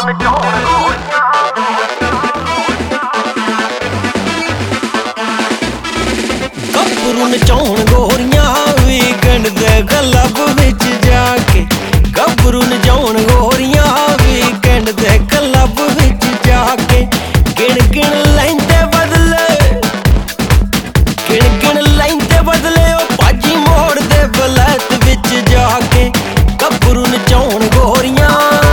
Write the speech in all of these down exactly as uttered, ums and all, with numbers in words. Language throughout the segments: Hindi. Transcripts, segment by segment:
गभरू नचाउण गोरियां वीकेंड दे क्लब विच जाके। गभरू नचाउण गोरियां वीकेंड दे क्लब विच जाके। गिण गिण लैंदे बदले गिण गिण लैंदे बदले ओ भाजी मोड़ दे बलैत विच जाके। गभरू नचाउण गोरियां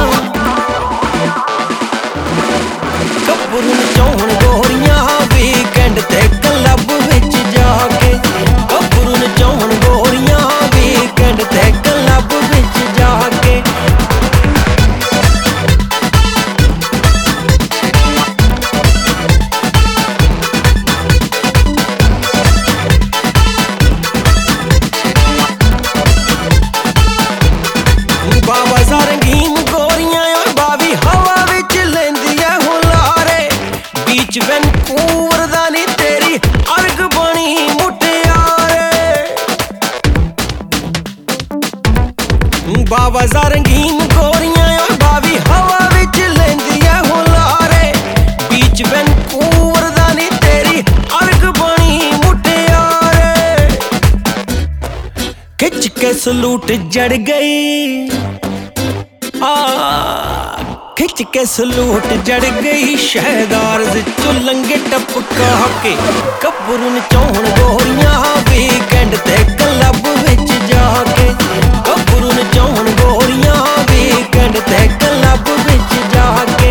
गभरू नचाउण गोरियां वीकेंड दे क्लब विच जाके। गभरू नचाउण गोरियां वीकेंड दे क्लब विच जाके। बाबा सा रंगीन गोरियां बावी हवा विच लैंदियां हुलारे। बीच वैनकूवर दा नी तेरी अर्ग बनी मुटियारे। बाबा सा रंगीन गोरियां बावी हवा विच लैंदियां हुलारे। बीच वैनकूवर दा नी तेरी अर्ग बनी मुटियारे। खिच के सलूट जड़ गई आ खिच के सलूट जड़ गई शहदार चो लंगे टपका के। गभरू नचाउण गोरियां वीकेंड ते क्लब विच जाके। गभरू नचाउण गोरियां वीकेंड ते क्लब विच जाके।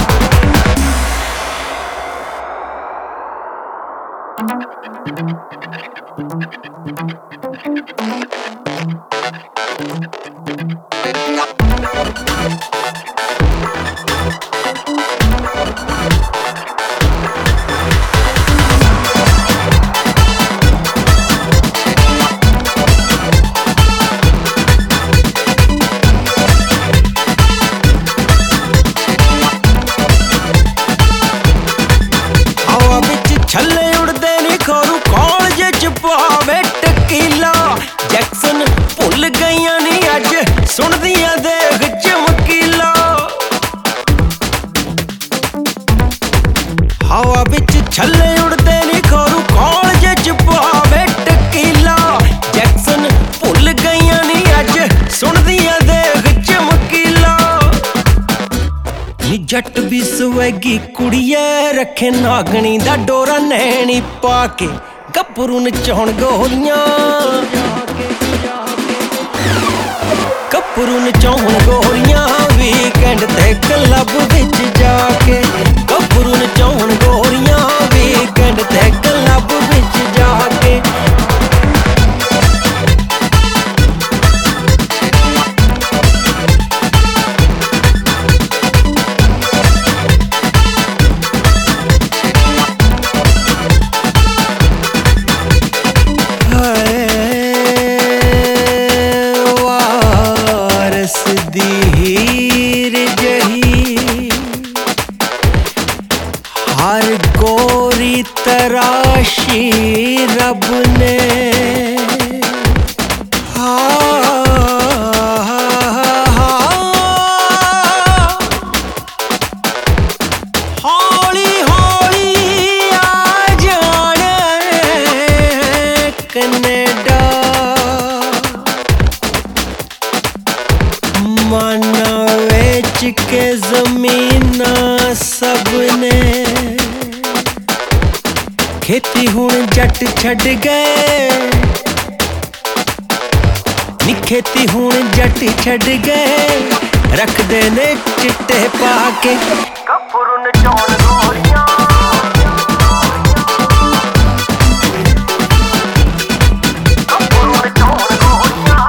छल्ले उड़दे नी खोरू कॉलेज च पावे टकीला। जैक्सन भुल गईयां नी अज सुनदियां देख चमकीला। हवा बिच छल्ले उड़दे नी खोरू कॉलेज च पावे टकीला। जैक्सन भुल गईयां नी अज सुनदियां देख चमकीला। नी जट भी स्वैगी कुड़िए रखे नागनी दा डोरा नैनी पाके। गभरू नचाउण गोरियां गभरू नचाउण गोरियां वीकेंड ते क्लब विच जाके। गभरू नचाउण गोरियां वीकेंड ते क्लब विच जाके। हर गोरी तराशी रब ने हौली हौली आ जाने कनेडा। माना वेच के जमीना सबने। खेती हुण जट छड़ गए नी खेती हुण जट छड़ गए। रखदे ने चिट्टे पाके। गभरू नचाउण गोरियां गभरू नचाउण गोरियां।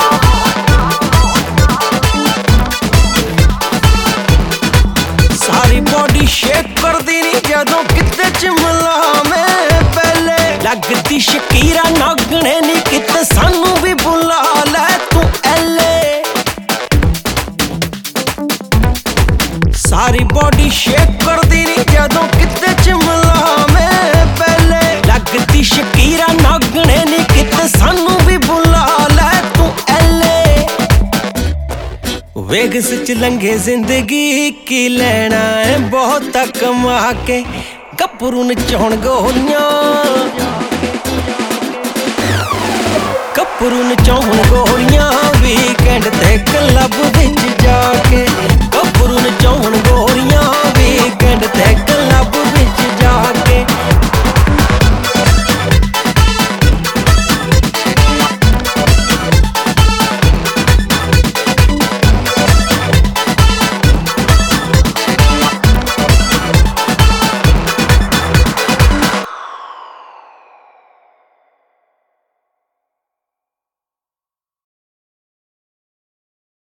सारी बॉडी शेक करदी नी जदों किते च मिलावे। लगदी शकीरा नागणे नी किते सानू भी बुला लै तू एले। सारी बॉडी शेक करदी नी जदों किते च मिलावे पहले। लगदी शकीरा नागणे नी किते सानू भी बुला लै तू एले। वेगस च लंघे जिंदगी की लैना है बहुत कमा के गभरू नचाउण गोरियां गभरू नचाउण गोरियां वीकेंड ते क्लब विच